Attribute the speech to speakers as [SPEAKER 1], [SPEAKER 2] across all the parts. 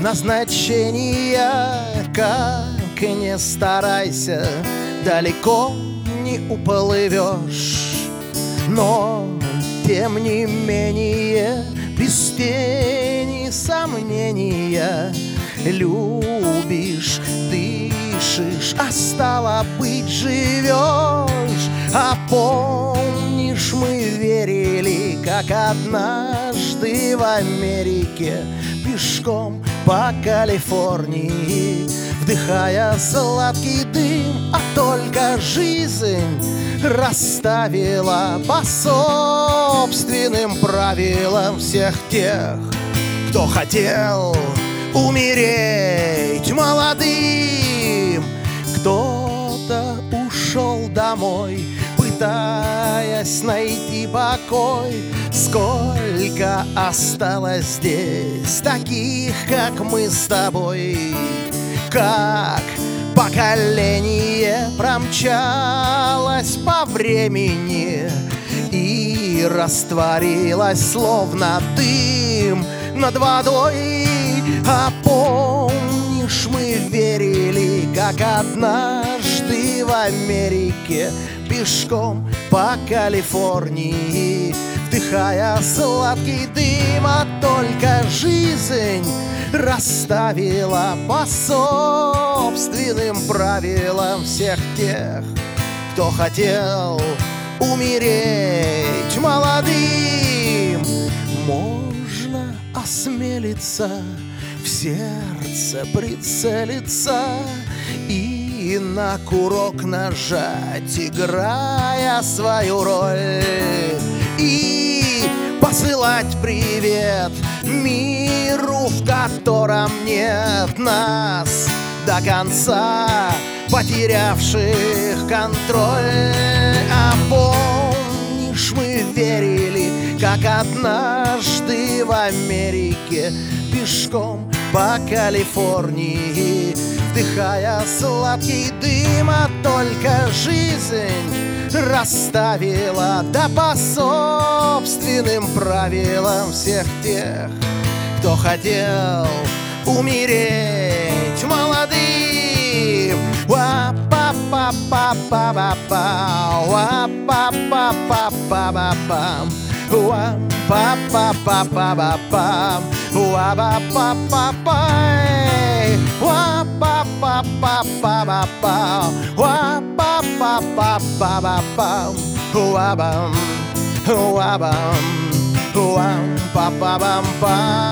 [SPEAKER 1] назначения. Как не старайся, далеко не уплывешь. Но, тем не менее, без тени сомнения, любишь, дышишь, а стало быть, живешь. А помнишь, мы верили, как однажды в Америке, пешком по Калифорнии, вдыхая сладкий дым, а только жизнь расставила по собственным правилам всех тех, кто хотел умереть молодым. Кто-то ушел домой, пытаясь найти покой. Сколько осталось здесь таких, как мы с тобой? Как поколение промчалось по времени и растворилось, словно дым над водой. А помнишь, мы верили, как однажды в Америке, пешком по Калифорнии, вдыхая сладкий дым, а только жизнь расставила по собственным правилам всех тех, кто хотел умереть молодым. Можно осмелиться, в сердце прицелиться и на курок нажать, играя свою роль, и посылать привет миру, в котором нет нас до конца, потерявших контроль. А помнишь, мы верили, как однажды в Америке, пешком по Калифорнии, вдыхая сладкий дым, а только жизнь расставила, да по собственным правилам всех тех, кто хотел умереть молодым. Ва-па-па-па-па-па-па, ва-па-па-па-па-па-пам, ва-па-па-па-па-па-пам, ва-па-па-па-пай, ва-па-па-па-па-па-пам, ва-па-па-па-па-пам, ва-бам, ва-бам, ва-па-па-пам-пам.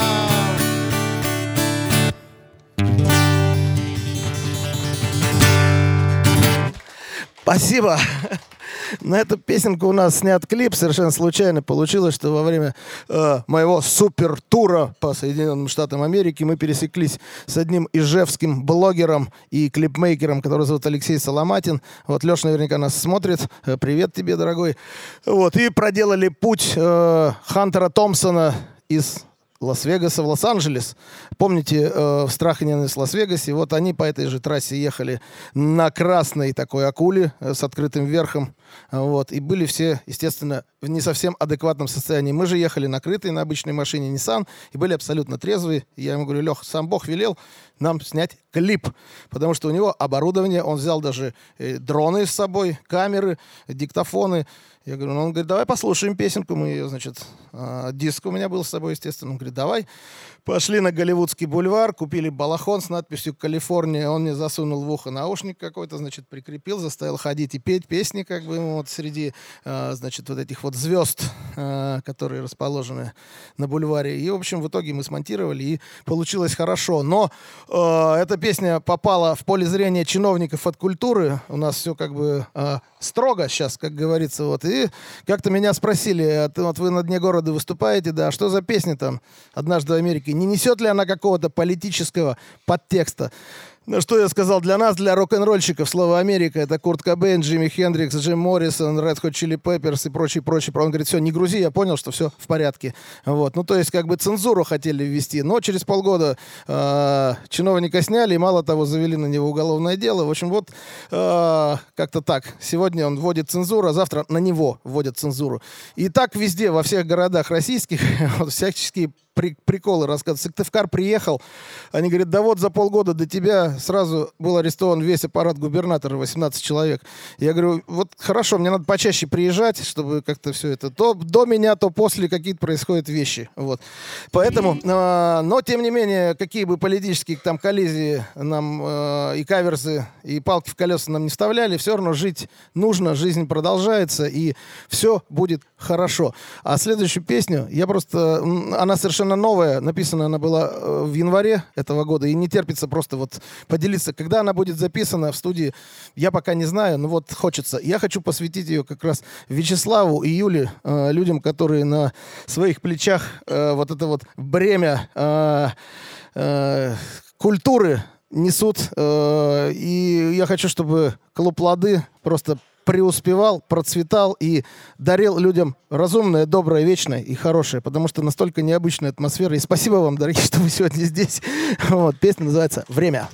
[SPEAKER 1] Спасибо. На эту песенку у нас снят клип. Совершенно случайно получилось, что во время моего супер-тура по Соединенным Штатам Америки мы пересеклись с одним ижевским блогером и клипмейкером, который зовут Алексей Соломатин. Вот Леша наверняка нас смотрит. Привет тебе, дорогой. Вот, и проделали путь Хантера Томпсона из Лас-Вегаса в Лос-Анджелес. Помните, в «Страх и ненависть» в Лас-Вегасе? Вот они по этой же трассе ехали на красной такой акуле с открытым верхом. Вот, и были все, естественно, в не совсем адекватном состоянии. Мы же ехали накрытые на обычной машине Nissan и были абсолютно трезвые. Я ему говорю: Лех, сам Бог велел нам снять клип, потому что у него оборудование, он взял даже дроны с собой, камеры, диктофоны. Я говорю, он говорит, давай послушаем песенку. Мы ее, значит, диск у меня был с собой, естественно. Он говорит, давай. Пошли на Голливудский бульвар, купили балахон с надписью «Калифорния». Он мне засунул в ухо наушник какой-то, значит, прикрепил, заставил ходить и петь песни, как бы, вот среди, значит, вот этих вот звезд, которые расположены на бульваре. И, в общем, в итоге мы смонтировали, и получилось хорошо. Но эта песня попала в поле зрения чиновников от культуры. У нас все как бы строго сейчас, как говорится. Вот. И как-то меня спросили, вот вы на дне города выступаете, да, что за песня там «Однажды в Америке»? Не несет ли она какого-то политического подтекста? Ну, что я сказал? Для нас, для рок-н-ролльщиков, слово «Америка» — это Курт Кобейн, Джимми Хендрикс, Джим Моррисон, Red Hot Chili Peppers и прочее. Он говорит, все, не грузи, я понял, что все в порядке. Вот. Ну, то есть, как бы цензуру хотели ввести. Но через полгода чиновника сняли, и мало того, завели на него уголовное дело. В общем, вот как-то так. Сегодня он вводит цензуру, а завтра на него вводят цензуру. И так везде, во всех городах российских, вот, всяческие приколы рассказывают. Сыктывкар приехал, они говорят, да вот за полгода до тебя сразу был арестован весь аппарат губернатора, 18 человек. Я говорю, вот хорошо, мне надо почаще приезжать, чтобы как-то все это, то до меня, то после какие-то происходят вещи. Вот. Поэтому, но тем не менее, какие бы политические там коллизии нам и каверзы, и палки в колеса нам не вставляли, все равно жить нужно, жизнь продолжается, и все будет хорошо. А следующую песню, она совершенно новая, написана она была в январе этого года, и не терпится просто вот поделиться. Когда она будет записана в студии, я пока не знаю, но вот хочется. Я хочу посвятить ее как раз Вячеславу и Юле, людям, которые на своих плечах вот это вот бремя культуры несут. И я хочу, чтобы Клуб «Лады» просто преуспевал, процветал и дарил людям разумное, доброе, вечное и хорошее, потому что настолько необычная атмосфера. И спасибо вам, дорогие, что вы сегодня здесь. Вот, песня называется «Время».